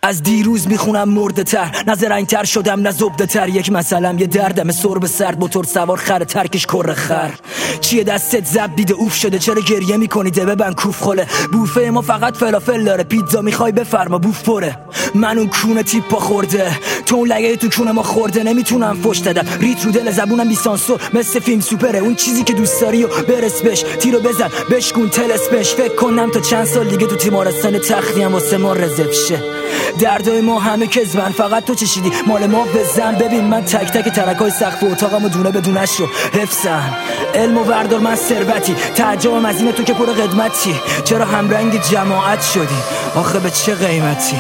از دیروز میخونم مرده تر، نه زرنگ‌تر شدم نه زبده تر. یک مثلم یه دردم سرب سرد، موتور سوار خر ترکش کره خر. چیه دستت زب دیده اوف شده، چرا گریه میکنی ده ببن کوف خله. بوفه ما فقط فلافل داره، پیتزا میخوای بفرما بوف پره. من اون کونه تیپا خورده، تو اون لگه تو کونه ما خورده. نمیتونم فش دادم ریت رو دل زبونم بی سانسور، مثل فیلم سوپره. اون چیزی که دوست داری و برس بش، تیرو بزن بشکون تلسپش. فکر کنم تا چند سال دیگه تو تیمارستان تختی هم واسه ما رزرو شه. دردای ما همه کذبن، فقط تو چشیدی مال ما بزن. ببین من تک تک ترکای سقف اتاقمو دونه بدونش رو حفظم. علم و وردار من ثروتی، تعجبم از این تو که پر قدمتی. چرا همرنگ جماعت شدی آخه به چه قیمتی؟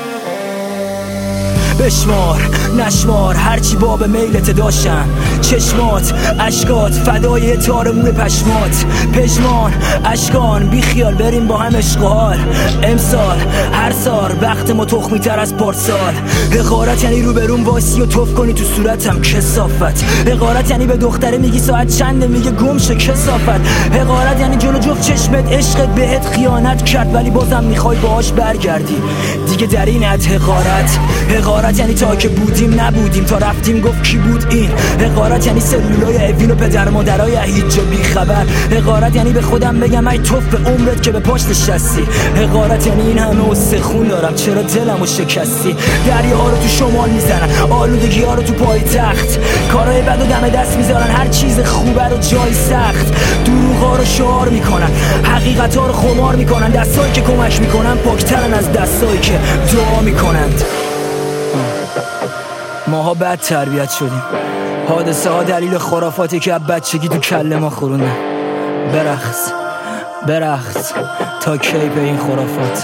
بشمار نشمار هرچی باب میلت داشتم، چشمات اشکات فدای تار موی پشمات. پشمان اشکان بی خیال بریم با هم اشغال. امسال هر سال وقت ما تخمی تر از پارسال. حقارت یعنی رو برون واسی و توف کنی تو صورتم کثافت. حقارت یعنی به دختره میگی ساعت چنده میگه گم شه کثافت. حقارت یعنی جلو جفت چشمت عشقت بهت خیانت کرد ولی بازم میخوای باهاش برگردی. دیگه در اینت حقارت. حقارت یعنی تا که بودیم نبودیم، تا رفتیم گفت کی بود این. حقارت یعنی سلولای اوین و پدر مادرای هیچ جا بی خبر. حقارت یعنی به خودم بگم ای توف به عمرت که به پشت نشستی. حقارت یعنی این همه استخون دارم چرا دلمو شکستی. دریاها رو تو شمال میزنن، آلودگی ها رو تو پایتخت. کارهای بد و دم دست میذارن، هر چیز خوبه رو جای سخت. دروغا رو شعار میکنن، حقیقت ها رو خمار میکنن. دستایی که کمک میکنن پاکترن از دستایی که دعا میکنند. ماها بد تربیت شدیم، حادثه ها دلیل خرافاتی که از بچگی تو کله ما خوروندن. برقص تا کی به این خرافات؟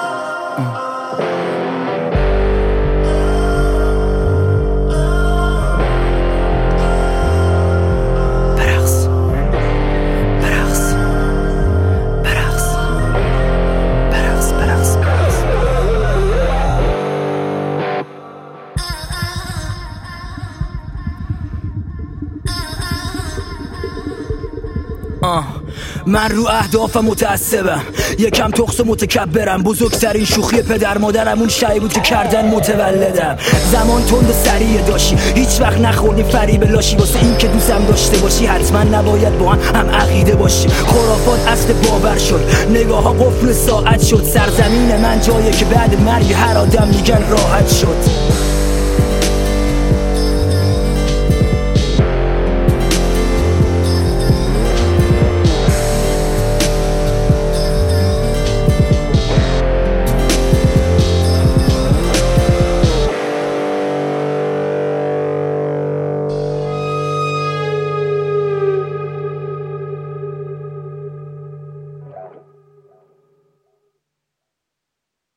من رو اهدافم متعصبم، یکم تخص و متکبرم. بزرگترین شوخی پدر مادرم اون شایی بود که کردن متولدم. زمان تند و سریع داشتی، هیچ وقت نخوردی فریب لاشی. واسه این که دوستم داشته باشی حتما نباید با هم عقیده باشی. خرافات اصل باور شد، نگاه ها قفل ساعت شد. سرزمین من جایی که بعد مرگ هر آدم میگن راحت شد.